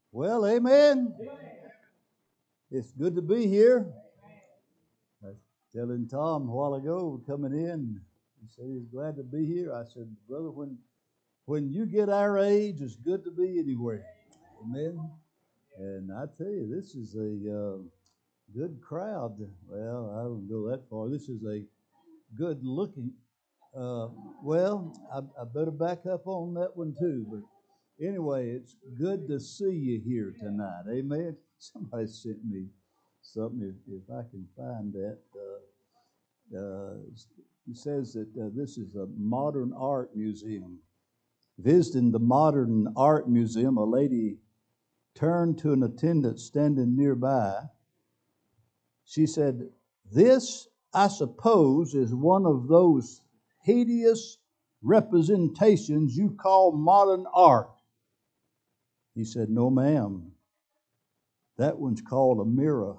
Well, amen. It's good to be here. I was telling Tom a while ago coming in, he said he's glad to be here. I said, brother, when you get our age, it's good to be anywhere. Amen. And I tell you, this is a good crowd. Well, I don't go that far. This is a good looking. Uh, I better back up on that one too. But anyway, it's good to see you here tonight. Amen. Somebody sent me something, if I can find that. It says that this is a modern art museum. Visiting the modern art museum, a lady turned to an attendant standing nearby. She said, "This, I suppose, is one of those hideous representations you call modern art." He said, "No, ma'am. That one's called a mirror."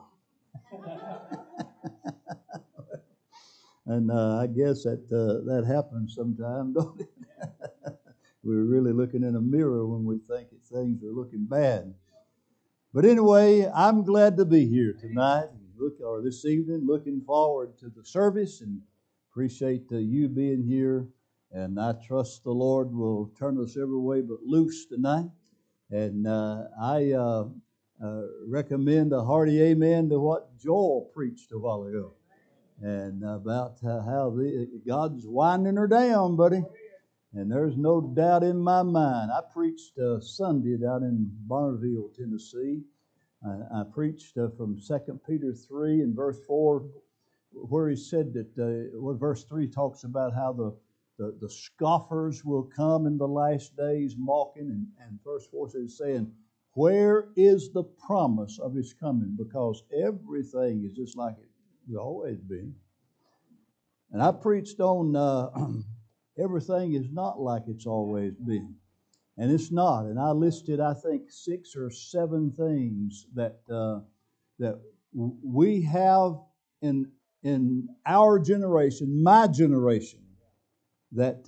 And I guess that happens sometimes, don't it? We're really looking in a mirror when we think that things are looking bad. But anyway, I'm glad to be here tonight, or this evening, looking forward to the service and appreciate you being here. And I trust the Lord will turn us every way but loose tonight. And I recommend a hearty amen to what Joel preached a while ago. And about how God's winding her down, buddy. And there's no doubt in my mind. I preached Sunday down in Bonneville, Tennessee. I preached from 2 Peter 3 and verse 4, where he said that, verse 3 talks about how the scoffers will come in the last days mocking. And verse 4 says, saying, "Where is the promise of his coming?" Because everything is just like it's always been. And I preached on everything is not like it's always been. And it's not. And I listed, I think, 6 or 7 things that we have in our generation, my generation, that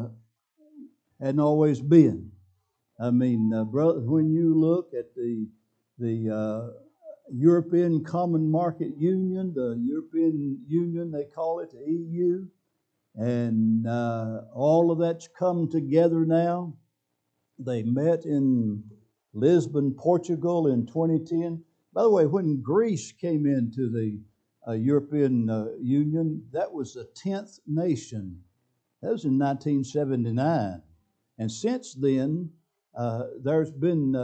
hadn't always been. I mean, brother, when you look at the European Common Market Union, the European Union, they call it, the EU, and all of that's come together now. They met in Lisbon, Portugal in 2010. By the way, when Greece came into the European Union, that was the 10th nation. That was in 1979. And since then, there's been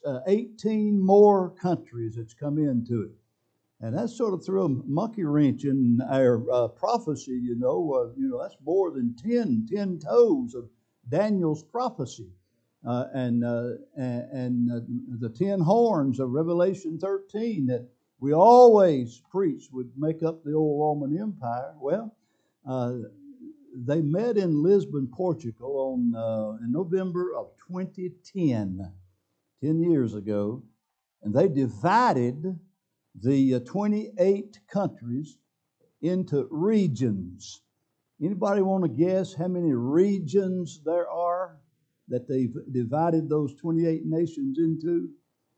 18 more countries that's come into it. And that sort of threw a monkey wrench in our prophecy, that's more than 10 toes of Daniel's prophecy. And the 10 horns of Revelation 13 that we always preach would make up the old Roman Empire. Well, they met in Lisbon, Portugal in November of 2010, 10 years ago, and they divided the 28 countries into regions. Anybody want to guess how many regions there are that they've divided those 28 nations into?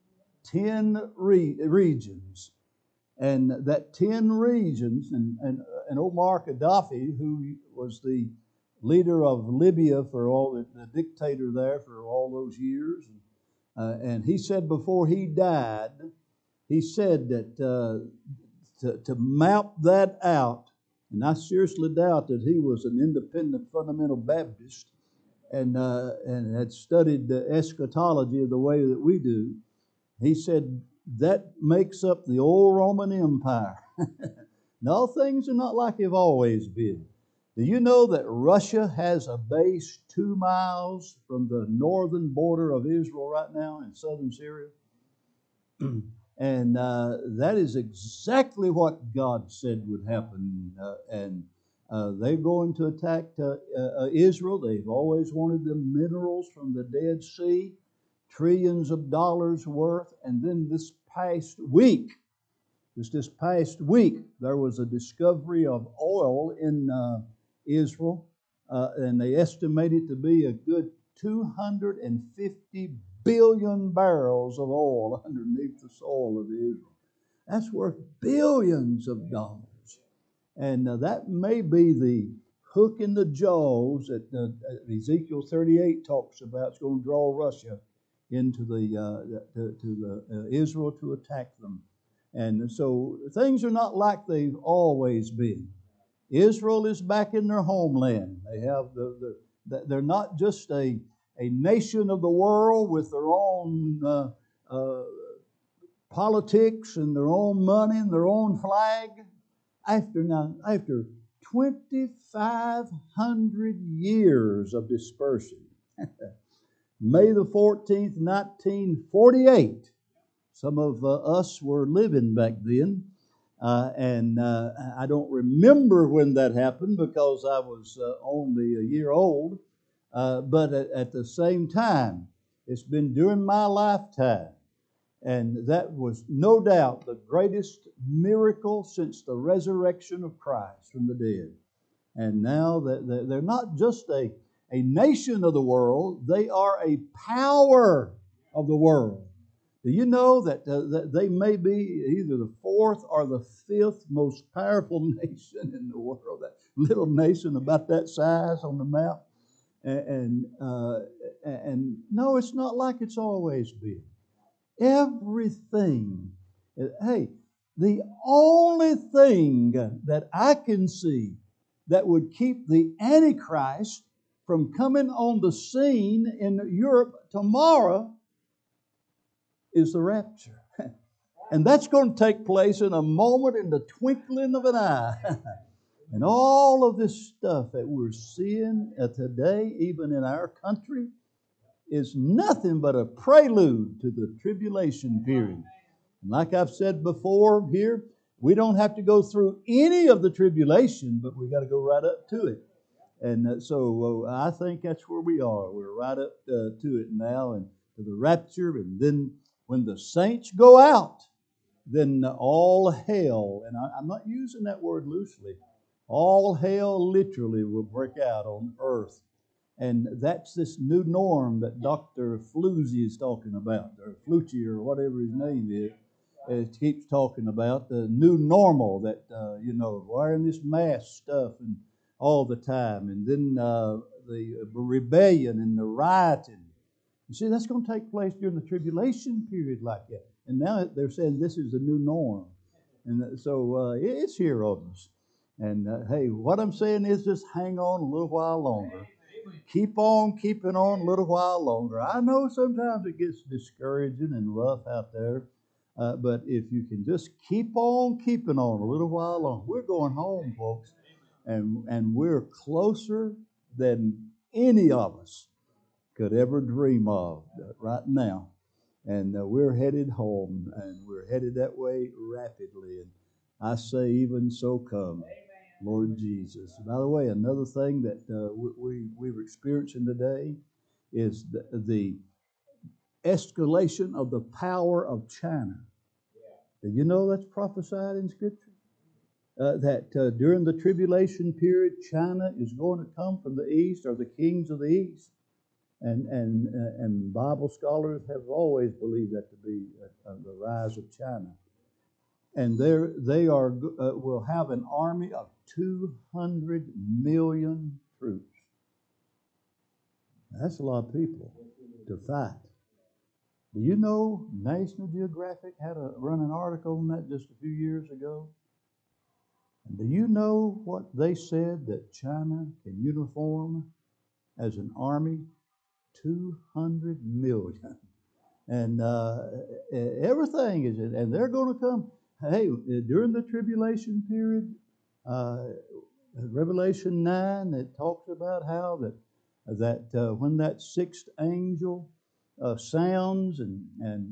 10 regions. And that 10 regions, and Omar Gaddafi, who was the leader of Libya for the dictator there for all those years, and he said before he died, he said that to map that out, and I seriously doubt that he was an independent fundamental Baptist and had studied the eschatology the way that we do. He said that makes up the old Roman Empire. No, things are not like they've always been. Do you know that Russia has a base 2 miles from the northern border of Israel right now in southern Syria? And that is exactly what God said would happen. And they're going to attack Israel. They've always wanted the minerals from the Dead Sea, trillions of dollars worth. And then this past week, there was a discovery of oil in Israel, and they estimate it to be a good $250 billion barrels of oil underneath the soil of Israel. That's worth billions of dollars. And that may be the hook in the jaws that Ezekiel 38 talks about. It's going to draw Russia into Israel to attack them. And so things are not like they've always been. Israel is back in their homeland. They have they're not just a nation of the world with their own politics and their own money and their own flag. After 2,500 years of dispersion, May the 14th, 1948, some of us were living back then, and I don't remember when that happened because I was only a year old, but at the same time, it's been during my lifetime. And that was no doubt the greatest miracle since the resurrection of Christ from the dead. And now they're not just a nation of the world, they are a power of the world. Do you know that they may be either the fourth or the fifth most powerful nation in the world? That little nation about that size on the map. And no, it's not like it's always been. Everything. Hey, the only thing that I can see that would keep the Antichrist from coming on the scene in Europe tomorrow is the rapture. And that's going to take place in a moment, in the twinkling of an eye. And all of this stuff that we're seeing today, even in our country, is nothing but a prelude to the tribulation period. And like I've said before here, we don't have to go through any of the tribulation, but we got to go right up to it. And so I think that's where we are. We're right up to it now, and to the rapture. And then when the saints go out, then all hell, and I'm not using that word loosely, all hell literally will break out on earth. And that's this new norm that Dr. Fluzzi is talking about, or Flucci, or whatever his name is. It keeps talking about the new normal that, wearing this mask stuff and all the time. And then the rebellion and the rioting. You see, that's going to take place during the tribulation period like that. And now they're saying this is the new norm. And so it's here on us. And hey, what I'm saying is just hang on a little while longer. Keep on keeping on a little while longer. I know sometimes it gets discouraging and rough out there, but if you can just keep on keeping on a little while longer, we're going home, folks, and we're closer than any of us could ever dream of right now. And we're headed home, and we're headed that way rapidly. And I say, even so come, Lord Jesus. By the way, another thing that we're experiencing today is the escalation of the power of China. Do you know that's prophesied in Scripture? That during the tribulation period, China is going to come from the east, or the kings of the east. And Bible scholars have always believed that to be the rise of China. And they will have an army of 200 million troops. That's a lot of people to fight. Do you know National Geographic had run an article on that just a few years ago? And do you know what they said that China can uniform as an army? 200 million. And everything is, and they're going to come. Hey, during the tribulation period, Revelation 9, it talks about how that when that sixth angel sounds and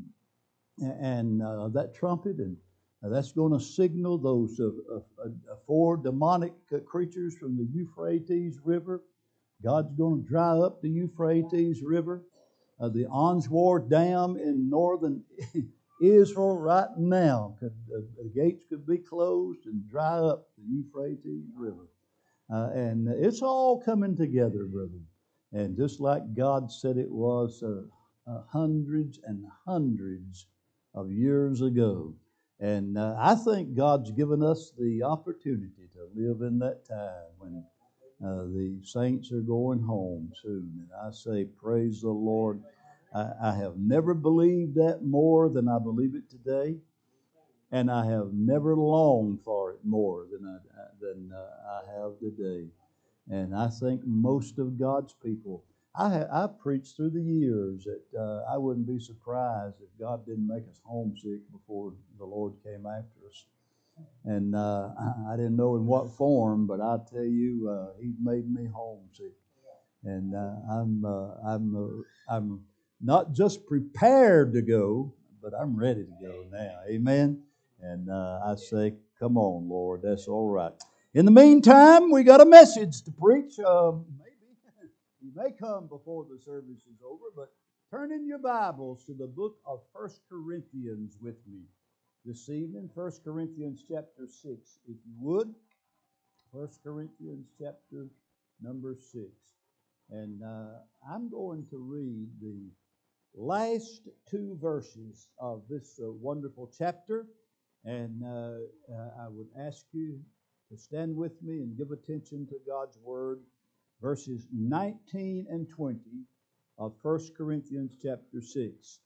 that trumpet, and that's going to signal those four demonic creatures from the Euphrates River. God's going to dry up the Euphrates River. The Answar Dam in northern Israel right now, the gates could be closed and dry up the Euphrates River. And it's all coming together, brethren. And just like God said it was hundreds and hundreds of years ago. And I think God's given us the opportunity to live in that time when the saints are going home soon. And I say, praise the Lord. I have never believed that more than I believe it today. And I have never longed for it more than I have today. And I think most of God's people, I preached through the years that I wouldn't be surprised if God didn't make us homesick before the Lord came after us. And I didn't know in what form, but I tell you, He made me homesick. And I'm not just prepared to go, but I'm ready to go now. Amen. And I say, come on, Lord, that's all right. In the meantime, we got a message to preach. Maybe you may come before the service is over, but turn in your Bibles to the book of 1 Corinthians with me this evening. 1 Corinthians chapter 6, if you would. 1 Corinthians chapter number 6. And I'm going to read the last two verses of this wonderful chapter. And I would ask you to stand with me and give attention to God's Word. Verses 19 and 20 of 1 Corinthians chapter 6.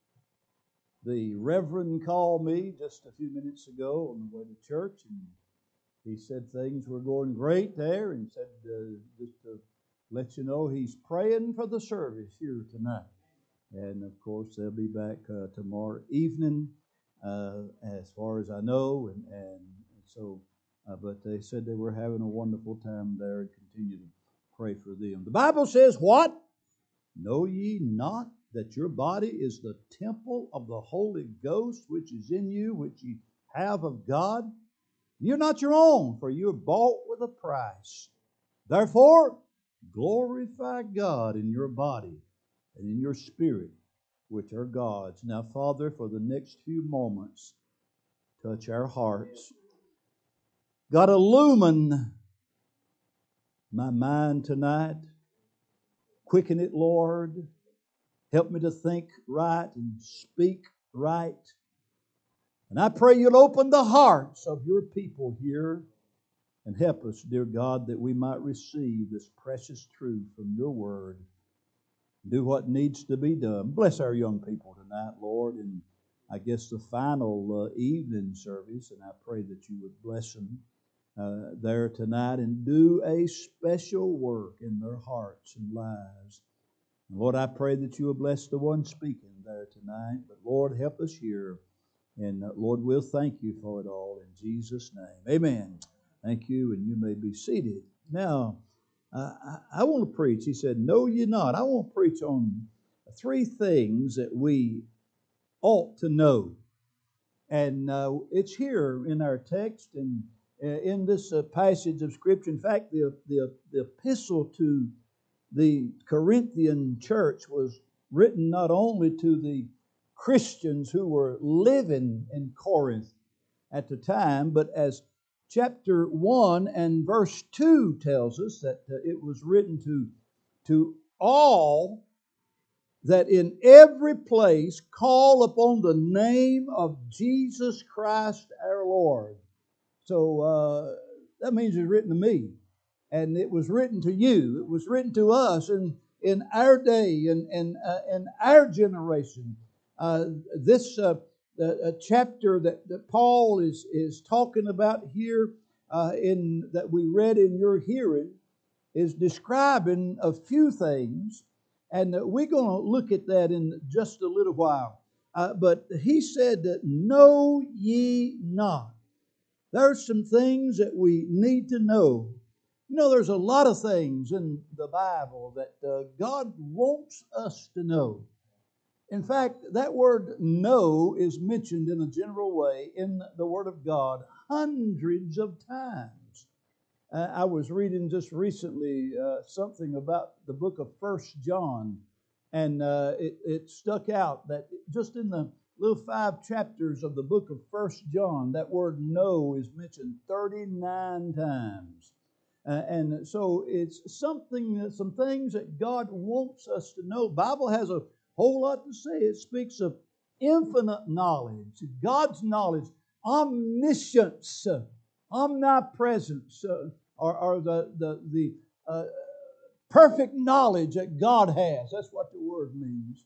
The Reverend called me just a few minutes ago on the way to church, and he said things were going great there, and said just to let you know he's praying for the service here tonight. And of course they'll be back tomorrow evening, as far as I know, and so. But they said they were having a wonderful time there, and continue to pray for them. The Bible says, what? Know ye not that your body is the temple of the Holy Ghost, which is in you, which ye have of God? You're not your own, for you are bought with a price. Therefore, glorify God in your body and in your spirit, which are God's. Now, Father, for the next few moments, touch our hearts. God, illumine my mind tonight. Quicken it, Lord. Help me to think right and speak right. And I pray you'll open the hearts of your people here and help us, dear God, that we might receive this precious truth from your word. Do what needs to be done. Bless our young people tonight, Lord, and I guess the final evening service, and I pray that you would bless them there tonight and do a special work in their hearts and lives. And Lord, I pray that you will bless the one speaking there tonight. But Lord, help us here. And Lord, we'll thank you for it all in Jesus' name. Amen. Thank you, and you may be seated. Now, I want to preach. He said, know ye not. I want to preach on three things that we ought to know. And it's here in our text and in this passage of Scripture. In fact, the epistle to the Corinthian church was written not only to the Christians who were living in Corinth at the time, but as chapter 1 and verse 2 tells us, that it was written to all that in every place call upon the name of Jesus Christ our Lord. So that means it's written to me. And it was written to you. It was written to us in our day and in our generation. This chapter that Paul is talking about here that we read in your hearing is describing a few things. And we're going to look at that in just a little while. But he said that know ye not. There's some things that we need to know. You know, there's a lot of things in the Bible that God wants us to know. In fact, that word know is mentioned in a general way in the Word of God hundreds of times. I was reading just recently something about the book of 1 John, and it stuck out that just in the little 5 chapters of the book of 1 John, that word know is mentioned 39 times. And so it's some things that God wants us to know. The Bible has a whole lot to say. It speaks of infinite knowledge, God's knowledge, omniscience, omnipresence, or the perfect knowledge that God has. That's what the word means.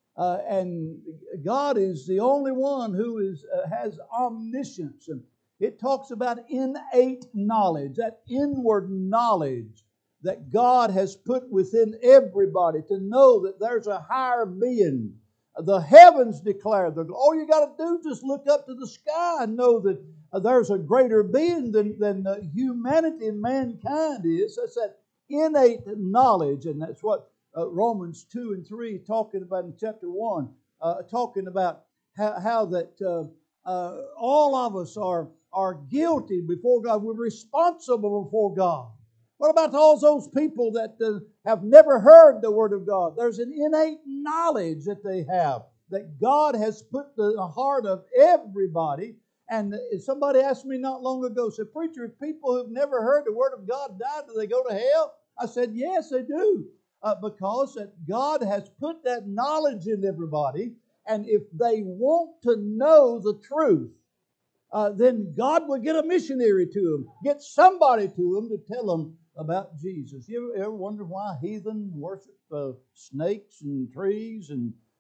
And God is the only one who has omniscience. And it talks about innate knowledge, that inward knowledge that God has put within everybody to know that there's a higher being. The heavens declare that. All you got to do is just look up to the sky and know that there's a greater being than humanity and mankind is. That's that innate knowledge, and that's what Romans 2 and 3 talking about in chapter 1, talking about how that all of us are guilty before God. We're responsible before God. What about all those people that have never heard the Word of God? There's an innate knowledge that they have, that God has put in the heart of everybody. And somebody asked me not long ago, said, "Preacher, if people who've never heard the Word of God die, do they go to hell?" I said, yes, they do. Because that God has put that knowledge in everybody. And if they want to know the truth, then God will get a missionary to them, get somebody to them to tell them about Jesus. You ever wonder why heathen worship snakes and trees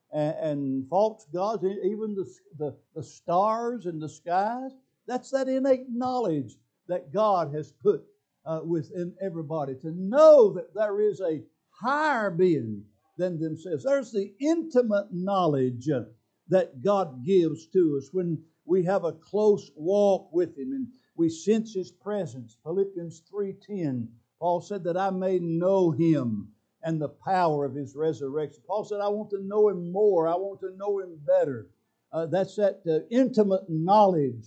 and false gods, even the stars in the skies? That's that innate knowledge that God has put within everybody, to know that there is a higher being than themselves. There's the intimate knowledge that God gives to us when we have a close walk with Him and we sense His presence. Philippians 3:10, Paul said that I may know Him and the power of His resurrection. Paul said, I want to know Him more. I want to know Him better. That's that intimate knowledge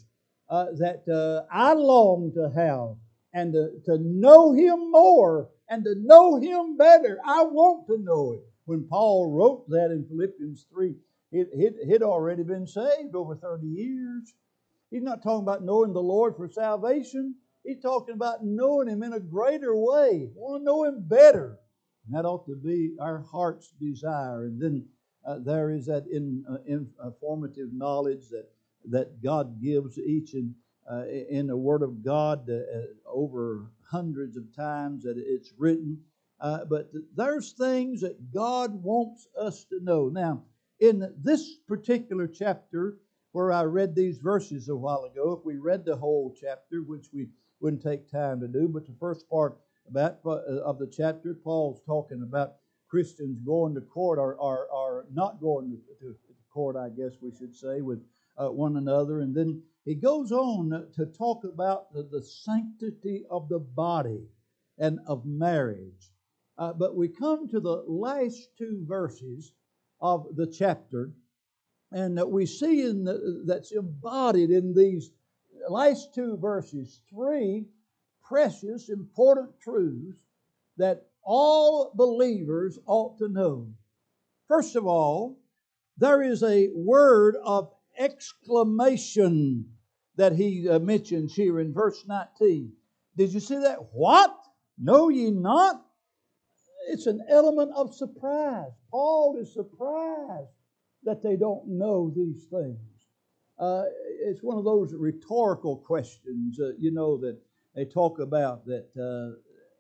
that I long to have, and to know Him more and to know Him better. I want to know it. When Paul wrote that in Philippians 3, he'd already been saved over 30 years. He's not talking about knowing the Lord for salvation. He's talking about knowing Him in a greater way. We want to know Him better. And that ought to be our heart's desire. And then there is that informative knowledge that God gives each in the Word of God over hundreds of times that it's written. But there's things that God wants us to know. Now, in this particular chapter where I read these verses a while ago, if we read the whole chapter, which we wouldn't take time to do, but the first part of the chapter, Paul's talking about Christians going to court or not going to court, I guess we should say, with one another. And then he goes on to talk about the sanctity of the body and of marriage. But we come to the last two verses of the chapter, and we see that's embodied in these last two verses three precious, important truths that all believers ought to know. First of all, there is a word of exclamation that he mentions here in verse 19. Did you see that? What? Know ye not? It's an element of surprise. Paul is surprised that they don't know these things. It's one of those rhetorical questions, that they talk about that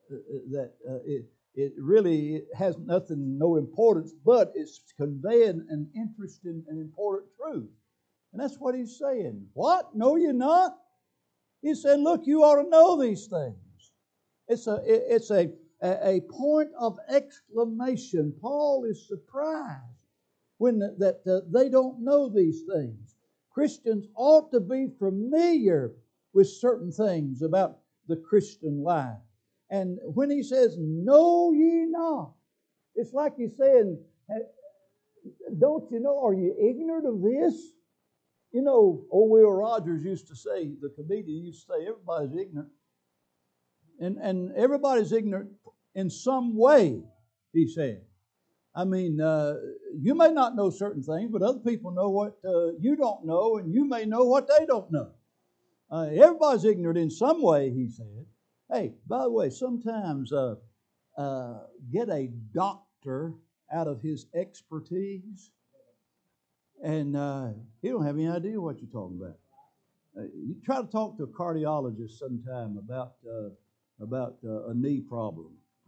it really has no importance, but it's conveying an interesting and important truth. And that's what he's saying. What? Know you not? He said, look, you ought to know these things. It's a point of exclamation. Paul is surprised when that they don't know these things. Christians ought to be familiar with certain things about the Christian life. And when he says, know ye not, it's like he's saying, don't you know, are you ignorant of this? You know, old Will Rogers used to say, the comedian used to say, everybody's ignorant. And everybody's ignorant in some way, he said. I mean, you may not know certain things, but other people know what you don't know, and you may know what they don't know. Everybody's ignorant in some way, he said. Hey, by the way, sometimes get a doctor out of his expertise, and he don't have any idea what you're talking about. You try to talk to a cardiologist sometime about a knee problem.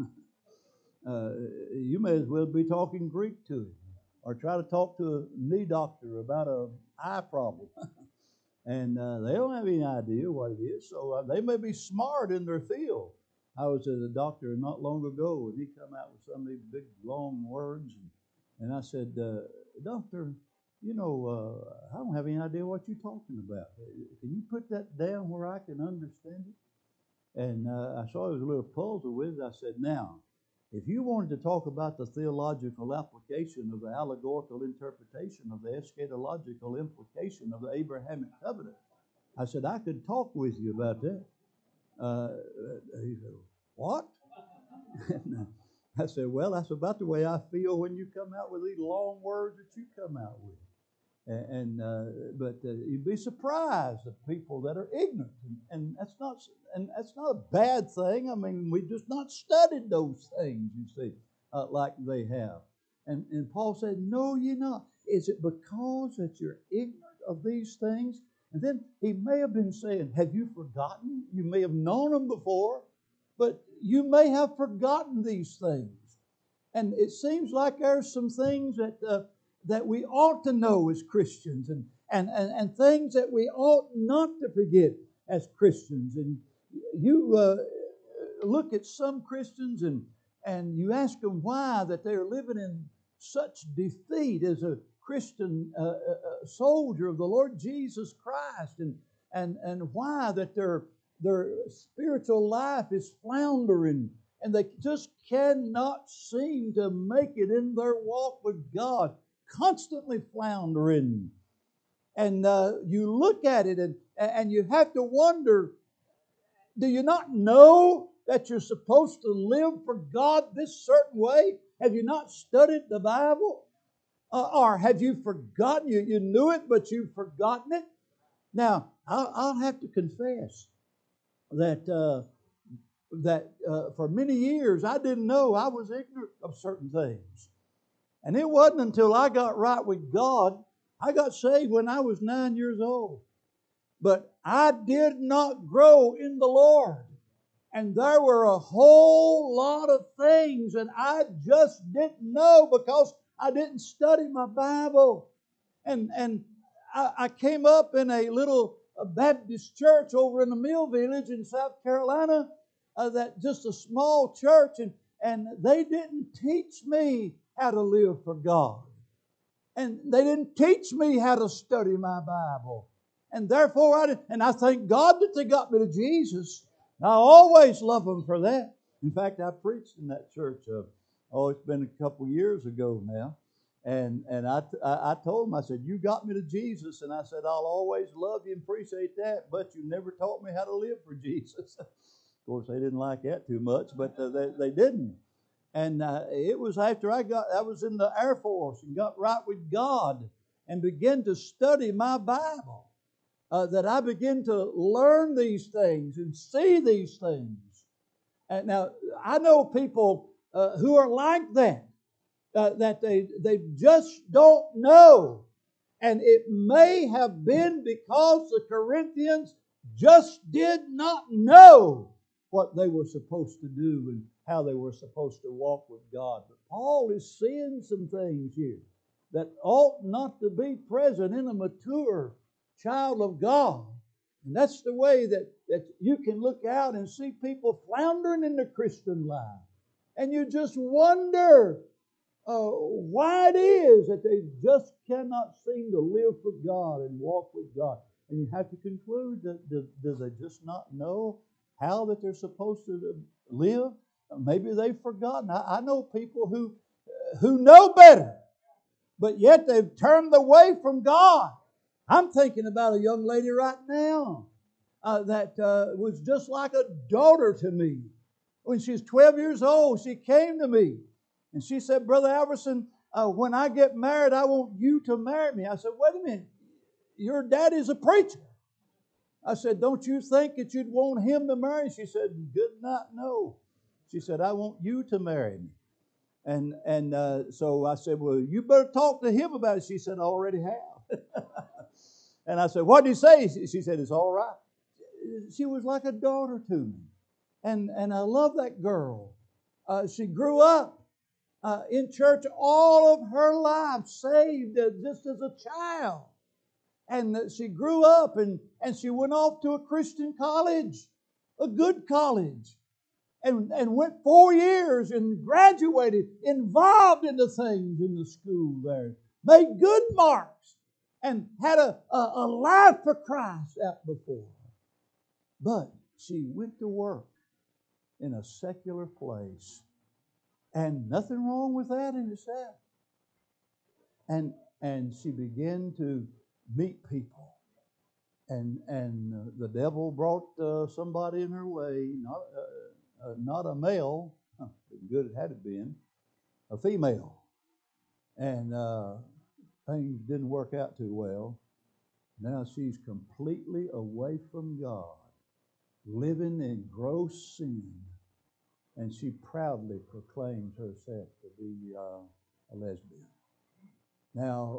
You may as well be talking Greek to him, or try to talk to a knee doctor about an eye problem. And they don't have any idea what it is, so they may be smart in their field. I was at a doctor not long ago, and he come out with some of these big, long words, and I said, Doctor, I don't have any idea what you're talking about. Can you put that down where I can understand it? And I saw he was a little puzzled with it. I said, now, if you wanted to talk about the theological application of the allegorical interpretation of the eschatological implication of the Abrahamic covenant, I said, I could talk with you about that. He said, what? I said, well, that's about the way I feel when you come out with these long words that you come out with. But you'd be surprised at people that are ignorant, and that's not a bad thing. I mean, we've just not studied those things, you see, like they have. And Paul said, no, you're not. Is it because that you're ignorant of these things? And then he may have been saying, have you forgotten? You may have known them before, but you may have forgotten these things. And it seems like there's some things that we ought to know as Christians, and things that we ought not to forget as Christians. And you look at some Christians and you ask them why that they're living in such defeat as a Christian soldier of the Lord Jesus Christ, and why that their spiritual life is floundering, and they just cannot seem to make it in their walk with God, constantly floundering. And you look at it and you have to wonder, do you not know that you're supposed to live for God this certain way? Have you not studied the Bible? Or have you forgotten? You knew it, but you've forgotten it? Now, I'll have to confess that for many years I didn't know. I was ignorant of certain things. And it wasn't until I got right with God. I got saved when I was 9 years old. But I did not grow in the Lord. And there were a whole lot of things that I just didn't know because I didn't study my Bible. And I came up in a little Baptist church over in the Mill Village in South Carolina, that just a small church, and they didn't teach me how to live for God. And they didn't teach me how to study my Bible. And therefore, I thank God that they got me to Jesus. I always love them for that. In fact, I preached in that church. It's been a couple years ago now. And I told them, I said, you got me to Jesus. And I said, I'll always love you and appreciate that. But you never taught me how to live for Jesus. Of course, they didn't like that too much, but they didn't. And it was after I was in the Air Force and got right with God and began to study my Bible that I began to learn these things and see these things. And now, I know people who are like that, that they just don't know. And it may have been because the Corinthians just did not know what they were supposed to do and how they were supposed to walk with God. But Paul is seeing some things here that ought not to be present in a mature child of God. And that's the way that you can look out and see people floundering in the Christian life. And you just wonder why it is that they just cannot seem to live for God and walk with God. And you have to conclude that do they just not know how that they're supposed to live? Maybe they've forgotten. I know people who know better, but yet they've turned away from God. I'm thinking about a young lady right now that was just like a daughter to me. When she was 12 years old, she came to me and she said, Brother Alverson, when I get married, I want you to marry me. I said, wait a minute, your daddy's a preacher. I said, don't you think that you'd want him to marry? She said, good night, no. She said, I want you to marry me. So I said, well, you better talk to him about it. She said, I already have. And I said, what did he say? She said, it's all right. She was like a daughter to me. And I love that girl. She grew up in church all of her life, saved just as a child. And she grew up and she went off to a Christian college, a good college, and went 4 years and graduated, involved in the things in the school there, made good marks, and had a life for Christ out before her. But she went to work in a secular place. And nothing wrong with that in itself. And she began to meet people. And the devil brought somebody in her way, not a male, good it had been, a female. And things didn't work out too well. Now she's completely away from God, living in gross sin. And she proudly proclaims herself to be a lesbian. Now,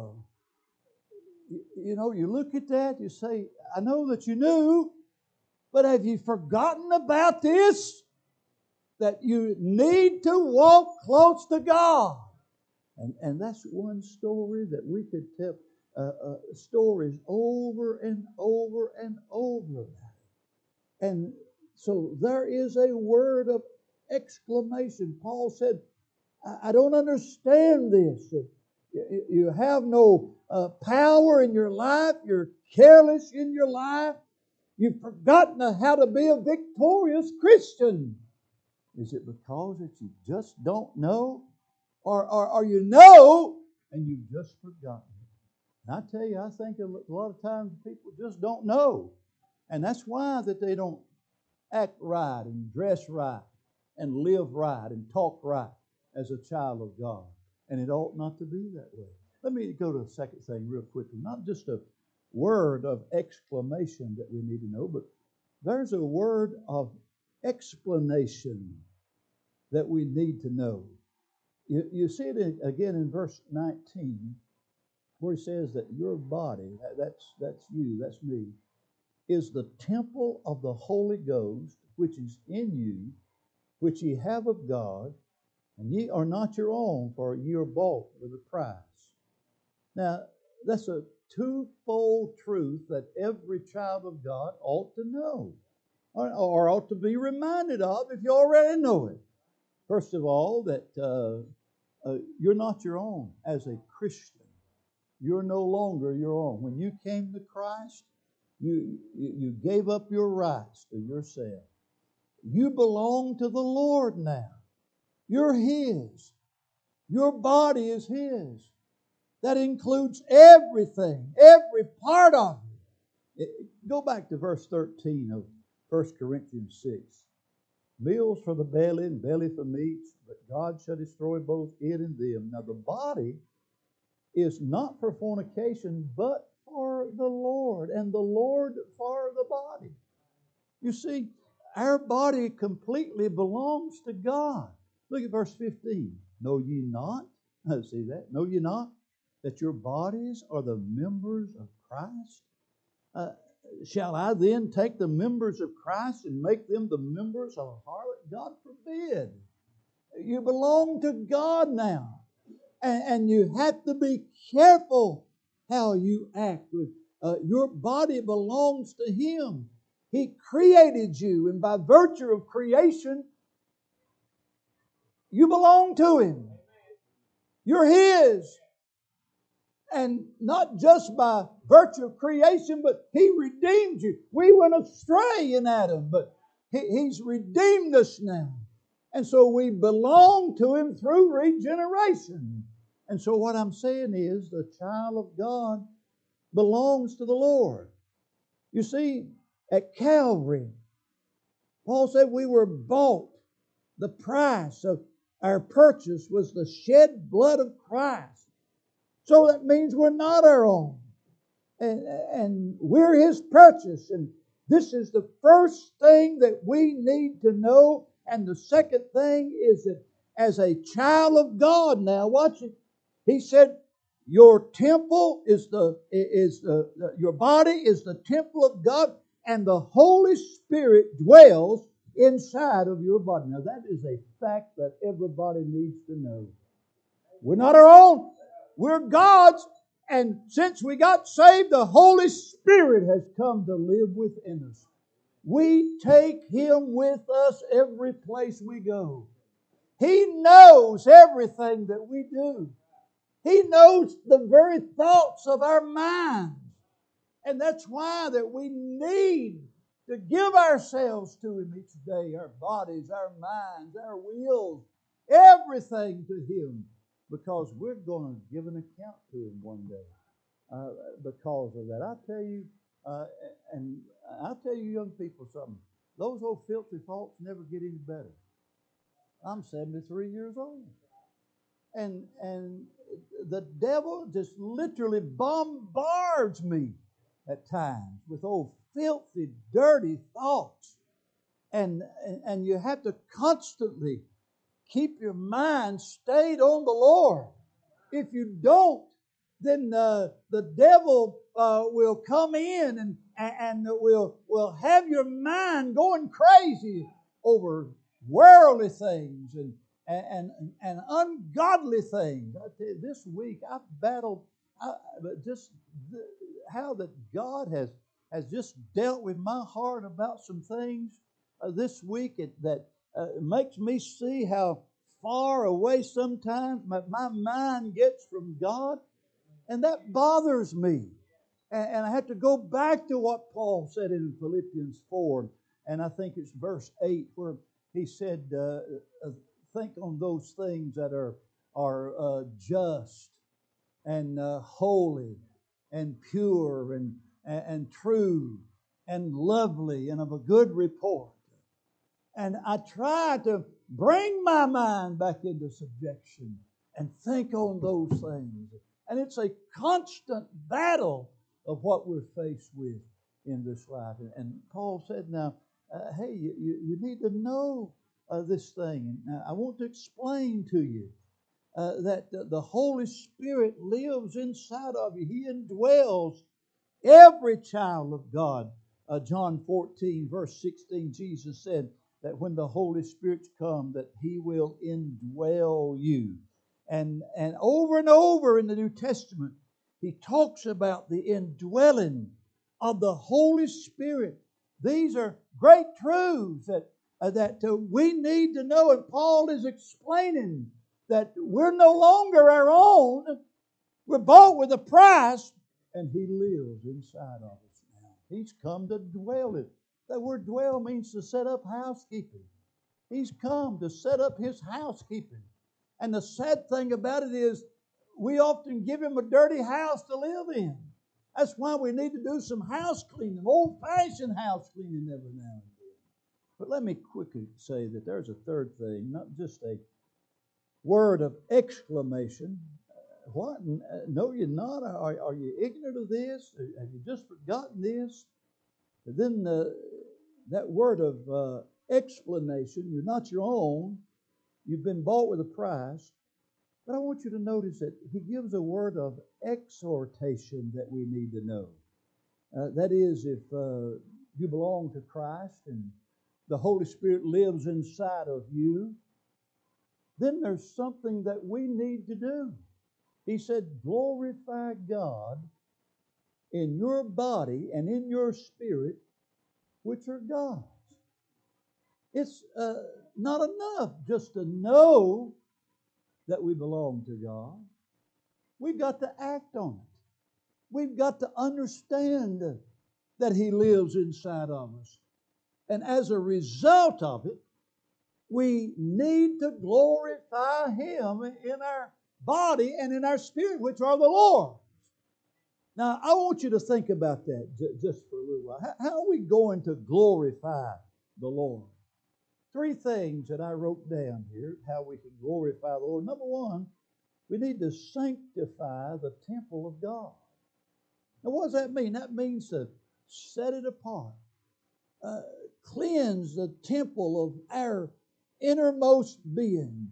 you look at that, you say, I know that you knew, but have you forgotten about this? That you need to walk close to God. And that's one story that we could tell stories over and over and over. And so there is a word of exclamation. Paul said, I don't understand this. You have no power in your life. You're careless in your life. You've forgotten how to be a victorious Christian. Is it because that you just don't know? Or you know and you've just forgotten? And I tell you, I think a lot of times people just don't know. And that's why that they don't act right and dress right and live right and talk right as a child of God. And it ought not to be that way. Let me go to the second thing real quickly. Not just a word of exclamation that we need to know, but there's a word of explanation that we need to know. You see it again in verse 19, where he says that your body, that's you, that's me, is the temple of the Holy Ghost, which is in you, which ye have of God, and ye are not your own, for ye are bought with a price. Now, that's a twofold truth that every child of God ought to know, or ought to be reminded of if you already know it. First of all, that you're not your own as a Christian. You're no longer your own. When you came to Christ, you gave up your rights to yourself. You belong to the Lord now. You're His. Your body is His. That includes everything, every part of it. Go back to verse 13 of 1 Corinthians 6. Meals for the belly and belly for meats, but God shall destroy both it and them. Now the body is not for fornication, but for the Lord, and the Lord for the body. You see, our body completely belongs to God. Look at verse 15. Know ye not? See that? Know ye not that your bodies are the members of Christ? Shall I then take the members of Christ and make them the members of a harlot? God forbid. You belong to God now. And you have to be careful how you act. Your body belongs to Him. He created you, and by virtue of creation, you belong to Him. You're His. And not just by virtue of creation, but He redeemed you. We went astray in Adam, but He's redeemed us now. And so we belong to Him through regeneration. And so what I'm saying is the child of God belongs to the Lord. You see, at Calvary, Paul said we were bought. The price of our purchase was the shed blood of Christ. So that means we're not our own. And we're His purchase. And this is the first thing that we need to know. And the second thing is that as a child of God. Now watch it. He said, your temple your body is the temple of God, and the Holy Spirit dwells inside of your body. Now that is a fact that everybody needs to know. We're not our own. We're God's. And since we got saved, the Holy Spirit has come to live within us. We take Him with us every place we go. He knows everything that we do. He knows the very thoughts of our minds. And that's why that we need to give ourselves to Him each day. Our bodies, our minds, our wills, everything to Him. Because we're going to give an account to Him one day. Because of that. I tell you, and I'll tell you young people something. Those old filthy thoughts never get any better. I'm 73 years old. And the devil just literally bombards me at times with old filthy, dirty thoughts. And you have to constantly keep your mind stayed on the Lord. If you don't, then the devil will come in and will have your mind going crazy over worldly things and ungodly things. I tell you, this week I've battled just how that God has just dealt with my heart about some things this week that makes me see how far away sometimes my mind gets from God. And that bothers me. And I have to go back to what Paul said in Philippians 4. And I think it's verse 8 where he said, think on those things that are just and holy and pure and true and lovely and of a good report. And I try to bring my mind back into subjection and think on those things. And it's a constant battle of what we're faced with in this life. And Paul said, now, hey, you need to know this thing. Now, I want to explain to you that the Holy Spirit lives inside of you. He indwells every child of God. John 14, verse 16, Jesus said that when the Holy Spirit's come, that He will indwell you. And over in the New Testament, He talks about the indwelling of the Holy Spirit. These are great truths that we need to know. And Paul is explaining that we're no longer our own. We're bought with a price, and He lives inside of us now. He's come to dwell it. That word dwell means to set up housekeeping. He's come to set up His housekeeping. And the sad thing about it is we often give Him a dirty house to live in. That's why we need to do some house cleaning, old-fashioned house cleaning every now and then. But let me quickly say that there's a third thing, not just a word of exclamation. What? No, you're not. Are you ignorant of this? Have you just forgotten this? But then that word of explanation, you're not your own. You've been bought with a price. But I want you to notice that he gives a word of exhortation that we need to know. That is, if you belong to Christ and the Holy Spirit lives inside of you, then there's something that we need to do. He said, glorify God in your body and in your spirit, which are God's. It's not enough just to know that we belong to God. We've got to act on it. We've got to understand that He lives inside of us. And as a result of it, we need to glorify Him in our body and in our spirit, which are the Lord's. Now, I want you to think about that just for a little while. How are we going to glorify the Lord? 3 things that I wrote down here, how we can glorify the Lord. Number 1, we need to sanctify the temple of God. Now, what does that mean? That means to set it apart. Cleanse the temple of our innermost being.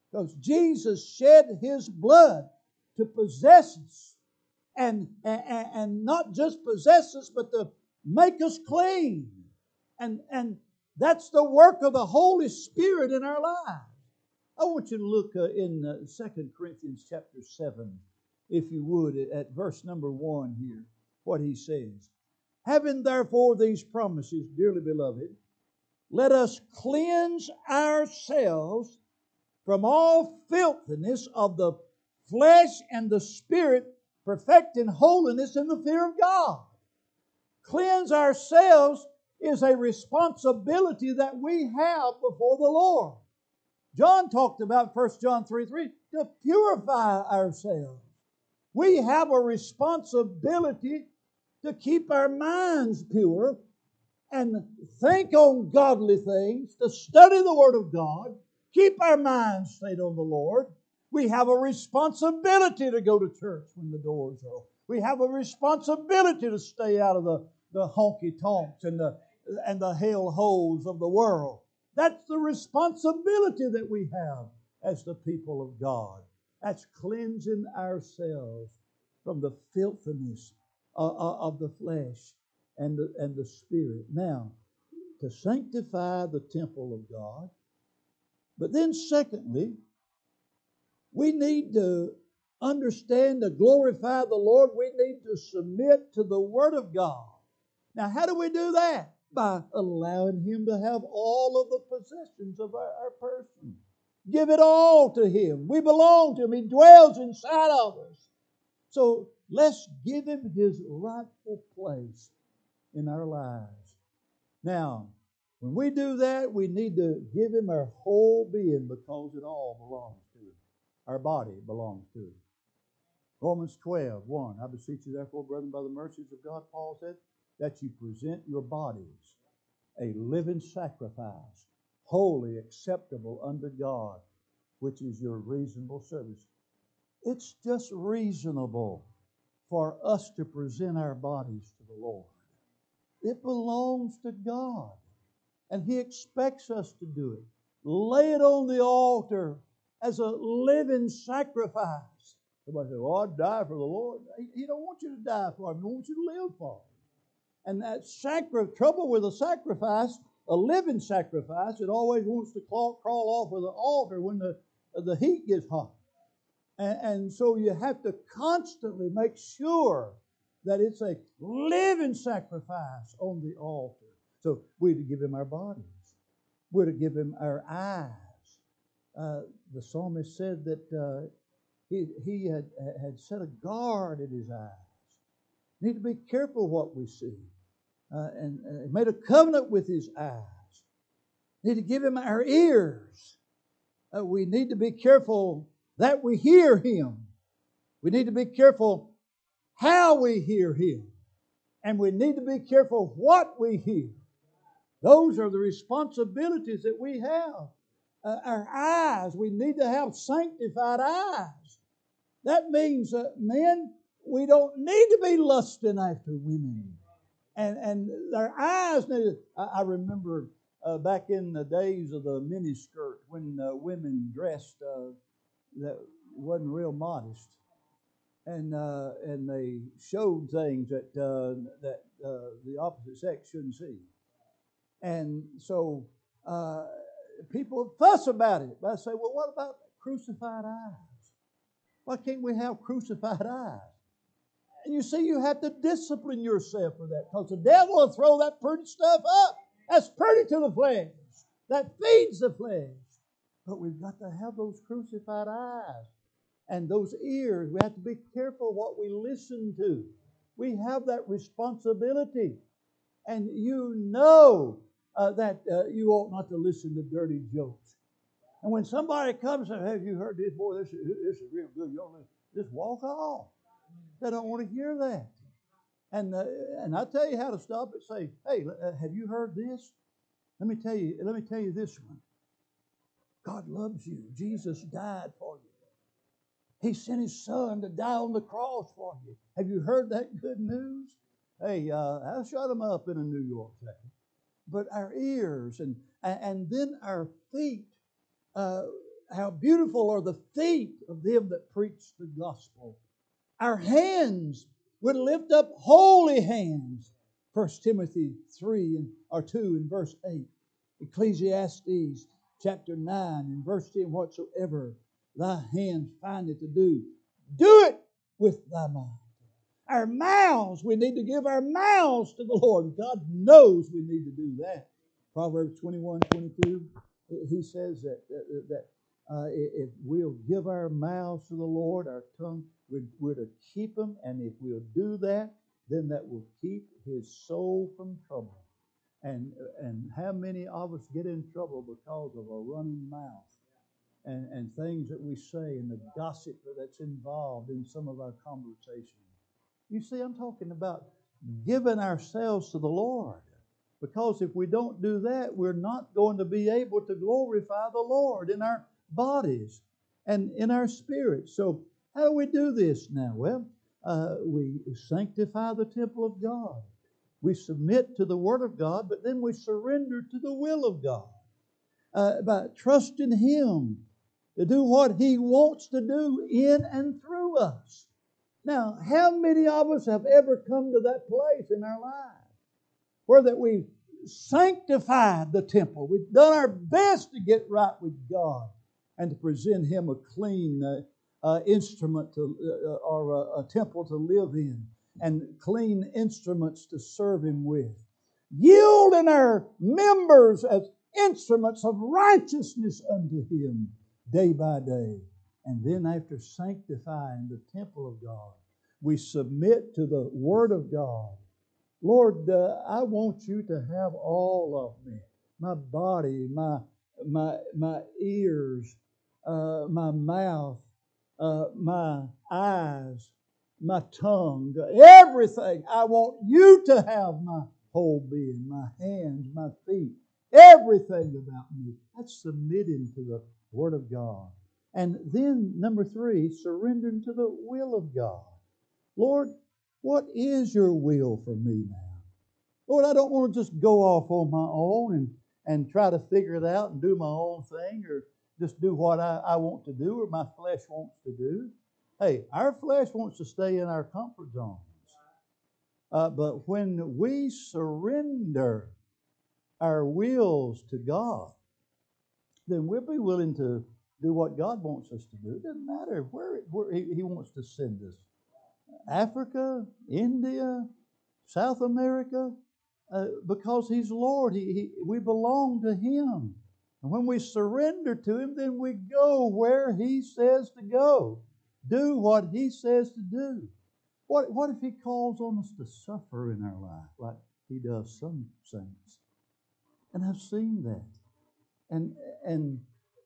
Because Jesus shed His blood to possess us. And not just possess us, but to make us clean. And that's the work of the Holy Spirit in our lives. I want you to look in 2 Corinthians chapter 7, if you would, at verse number 1 here, what he says. Having therefore these promises, dearly beloved, let us cleanse ourselves from all filthiness of the flesh and the spirit, perfecting holiness in the fear of God. Cleanse ourselves is a responsibility that we have before the Lord. John talked about 1 John 3:3 to purify ourselves. We have a responsibility to keep our minds pure and think on godly things, to study the Word of God, keep our minds stayed on the Lord. We have a responsibility to go to church when the doors are open. We have a responsibility to stay out of the honky-tonks and the hell-holes of the world. That's the responsibility that we have as the people of God. That's cleansing ourselves from the filthiness of the flesh and the spirit. Now, to sanctify the temple of God. But then secondly, we need to understand, to glorify the Lord, we need to submit to the Word of God. Now, how do we do that? By allowing Him to have all of the possessions of our person. Give it all to Him. We belong to Him. He dwells inside of us. So let's give Him His rightful place in our lives. Now, when we do that, we need to give Him our whole being, because it all belongs to Him. Our body belongs to Him. Romans 12:1. I beseech you, therefore, brethren, by the mercies of God, Paul said, that you present your bodies a living sacrifice, holy, acceptable unto God, which is your reasonable service. It's just reasonable for us to present our bodies to the Lord. It belongs to God, and He expects us to do it. Lay it on the altar as a living sacrifice. Somebody says, well, I'd die for the Lord. He don't want you to die for Him. He wants you to live for Him. And that trouble with a sacrifice, a living sacrifice, it always wants to crawl off of the altar when the heat gets hot. And so you have to constantly make sure that it's a living sacrifice on the altar. So we're to give Him our bodies. We're to give Him our eyes. The psalmist said that he had set a guard at his eyes. We need to be careful what we see. And made a covenant with His eyes. We need to give Him our ears. We need to be careful that we hear Him. We need to be careful how we hear Him. And we need to be careful what we hear. Those are the responsibilities that we have. Our eyes, we need to have sanctified eyes. That means, men, we don't need to be lusting after women. And their eyes, I remember back in the days of the miniskirt when women dressed that wasn't real modest. And they showed things that the opposite sex shouldn't see. And so people fuss about it. But I say, well, what about crucified eyes? Why can't we have crucified eyes? And you see, you have to discipline yourself for that, because the devil will throw that pretty stuff up. That's pretty to the flesh. That feeds the flesh. But we've got to have those crucified eyes. And those ears, we have to be careful what we listen to. We have that responsibility. And you know that you ought not to listen to dirty jokes. And when somebody comes and says, have you heard this? Boy, this is real good. You don't just walk off. They don't want to hear that. And I tell you how to stop it. Say, hey, have you heard this? Let me tell you this one. God loves you. Jesus died for you. He sent His Son to die on the cross for you. Have you heard that good news? Hey, I'll shut them up in a New York second. But our ears and then our feet, how beautiful are the feet of them that preach the gospel. Our hands would lift up holy hands. 1 Timothy 2 in verse 8. Ecclesiastes chapter 9 in verse 10. Whatsoever thy hand findeth to do, do it with thy mouth. Our mouths, we need to give our mouths to the Lord. God knows we need to do that. Proverbs 21:22, he says that if we'll give our mouths to the Lord, our tongue, we're to keep them, and if we'll do that, then that will keep his soul from trouble. And how many of us get in trouble because of a running mouth and things that we say and the gossip that's involved in some of our conversations? You see, I'm talking about giving ourselves to the Lord. Because if we don't do that, we're not going to be able to glorify the Lord in our bodies and in our spirits. So how do we do this now? Well, we sanctify the temple of God. We submit to the Word of God, but then we surrender to the will of God by trusting Him to do what He wants to do in and through us. Now, how many of us have ever come to that place in our lives where that we've sanctified the temple? We've done our best to get right with God and to present Him a clean instrument or a temple to live in, and clean instruments to serve Him with. Yielding our members as instruments of righteousness unto Him day by day. And then after sanctifying the temple of God, we submit to the Word of God. Lord, I want you to have all of me. My body, my ears, my mouth, my eyes, my tongue, everything. I want you to have my whole being, my hands, my feet, everything about me. That's submitting to the Word of God. And then, number 3, surrendering to the will of God. Lord, what is your will for me now? Lord, I don't want to just go off on my own and try to figure it out and do my own thing, or just do what I want to do or my flesh wants to do. Hey, our flesh wants to stay in our comfort zones. But when we surrender our wills to God, then we'll be willing to do what God wants us to do. It doesn't matter where He wants to send us. Africa, India, South America, because He's Lord. We belong to Him. And when we surrender to Him, then we go where He says to go. Do what He says to do. What if He calls on us to suffer in our life like He does some saints? And I've seen that. And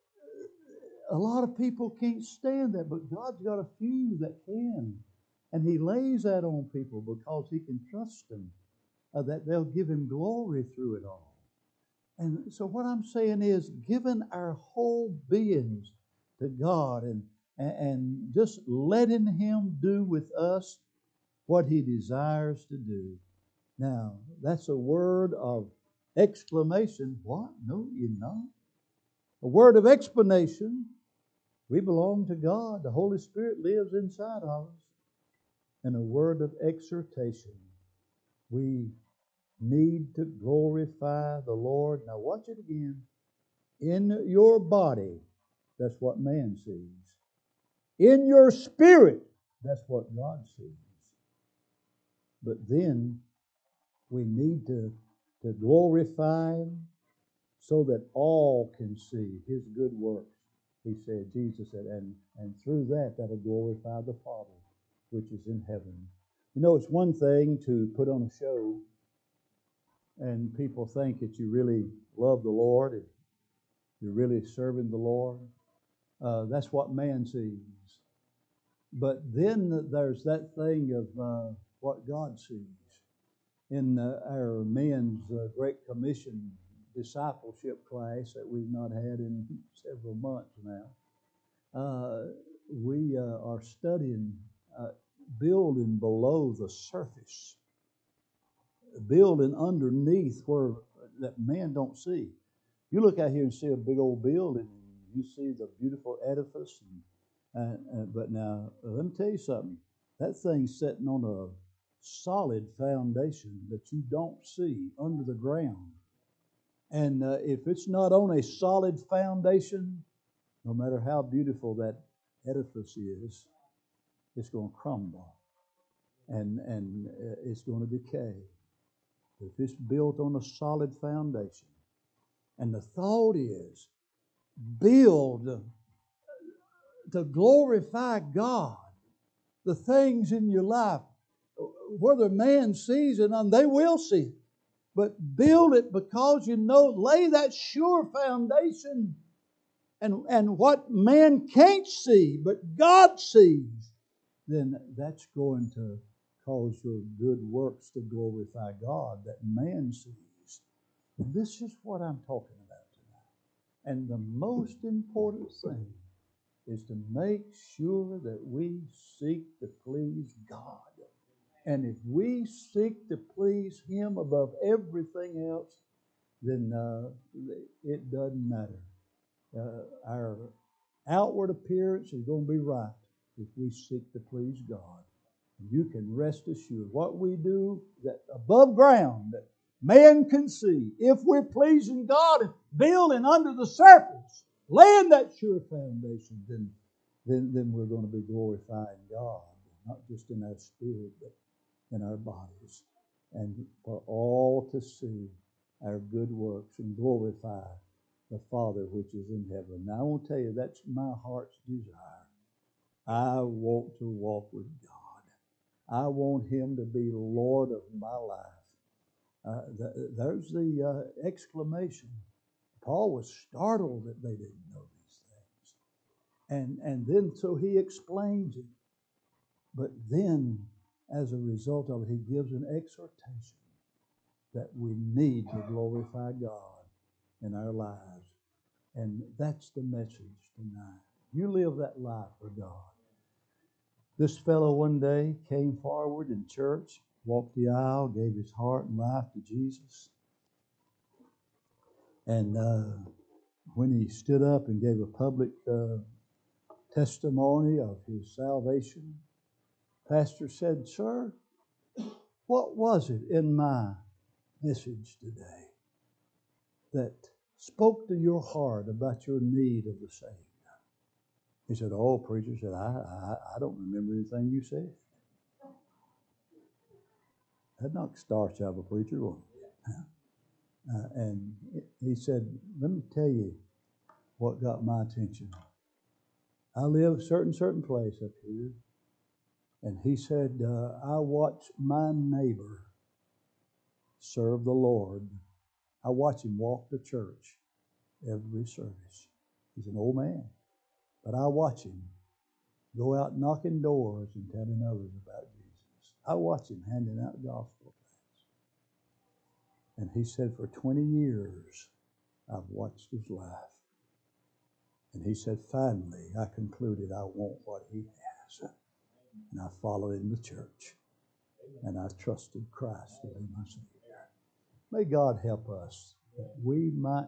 a lot of people can't stand that, but God's got a few that can. And He lays that on people because He can trust them, that they'll give Him glory through it all. And so what I'm saying is giving our whole beings to God and just letting Him do with us what He desires to do. Now, that's a word of exclamation. What? No, you're not. A word of explanation. We belong to God. The Holy Spirit lives inside of us. And a word of exhortation. We need to glorify the Lord. Now watch it again. In your body, that's what man sees. In your spirit, that's what God sees. But then we need to glorify Him so that all can see His good works. He said, Jesus said, and through that, that'll glorify the Father which is in heaven. You know, it's one thing to put on a show and people think that you really love the Lord and you're really serving the Lord. That's what man sees. But then there's that thing of what God sees. In our men's Great Commission discipleship class that we've not had in several months now, we are studying building below the surface, building underneath where that man don't see. You look out here and see a big old building, You see the beautiful edifice, but now let me tell you something. That thing's sitting on a solid foundation that you don't see under the ground. And if it's not on a solid foundation, no matter how beautiful that edifice is, it's going to crumble and it's going to decay. If it's built on a solid foundation, and the thought is, build to glorify God, the things in your life, whether man sees it, and they will see it, but build it because you know, lay that sure foundation, and what man can't see, but God sees, then that's going to cause your good works to glorify God that man sees. And this is what I'm talking about tonight. And the most important thing is to make sure that we seek to please God. And if we seek to please Him above everything else, then it doesn't matter. Our outward appearance is going to be right if we seek to please God. And you can rest assured what we do that above ground that man can see, if we're pleasing God and building under the surface, laying that sure foundation, then we're going to be glorifying God, not just in our spirit, but in our bodies, and for all to see our good works and glorify the Father which is in heaven. Now I want to tell you, that's my heart's desire. I want to walk with God. I want Him to be Lord of my life. There's the exclamation. Paul was startled that they didn't know these things. And then so he explains it. But then, as a result of it, he gives an exhortation that we need to glorify God in our lives. And that's the message tonight. You live that life for God. This fellow one day came forward in church, walked the aisle, gave his heart and life to Jesus. And when he stood up and gave a public testimony of his salvation, pastor said, "Sir, what was it in my message today that spoke to your heart about your need of the Savior?" He said, "Oh, preacher," said, I don't remember anything you said." That knocked starch out of a preacher, wasn't it? And he said, "Let me tell you what got my attention. I live a certain place up here." And he said, "I watch my neighbor serve the Lord. I watch him walk to church every service. He's an old man, but I watch him go out knocking doors and telling others about Jesus. I watch him handing out gospel tracts." And he said, "For 20 years, I've watched his life." And he said, "Finally, I concluded I want what he has. And I followed him to church. And I trusted Christ to be my Savior." May God help us that we might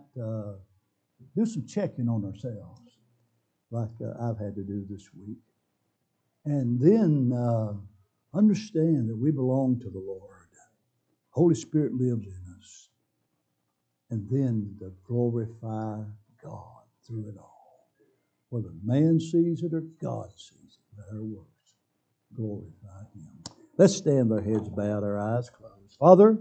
do some checking on ourselves, like I've had to do this week. And then understand that we belong to the Lord. Holy Spirit lives in us. And then to glorify God through it all. Whether man sees it or God sees it, let our works glorify Him. Let's stand with our heads bowed, our eyes closed. Father,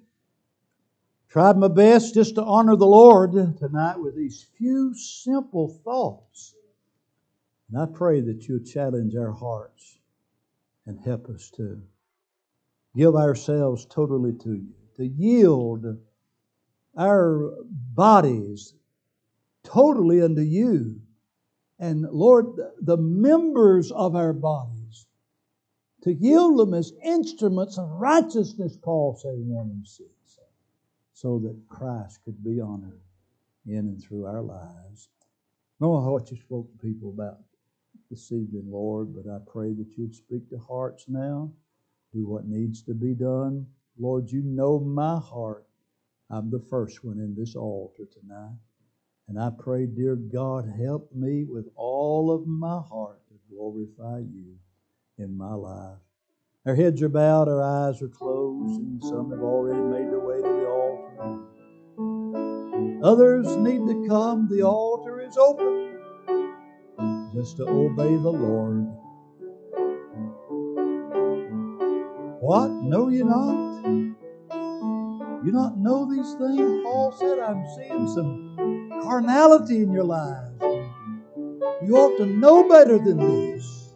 tried my best just to honor the Lord tonight with these few simple thoughts. And I pray that you'll challenge our hearts and help us to give ourselves totally to you, to yield our bodies totally unto you. And Lord, the members of our bodies, to yield them as instruments of righteousness, Paul said in Romans 6, so that Christ could be honored in and through our lives. I don't know what you spoke to people about this evening, Lord, but I pray that you'd speak to hearts now, do what needs to be done. Lord, you know my heart. I'm the first one in this altar tonight. And I pray, dear God, help me with all of my heart to glorify you in my life. Our heads are bowed, our eyes are closed, and some have already made their way to the altar. Others need to come. The altar is open just to obey the Lord. What? Know you not? You not know these things? Paul said, I'm seeing some carnality in your lives. You ought to know better than this.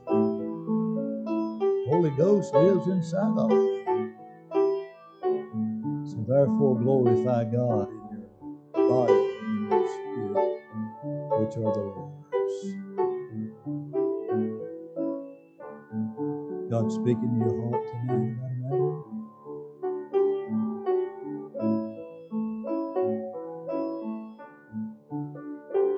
Holy Ghost lives inside of you. So therefore glorify God in your body and in your spirit, which are the Lord's. God speaking to your heart tonight about a matter.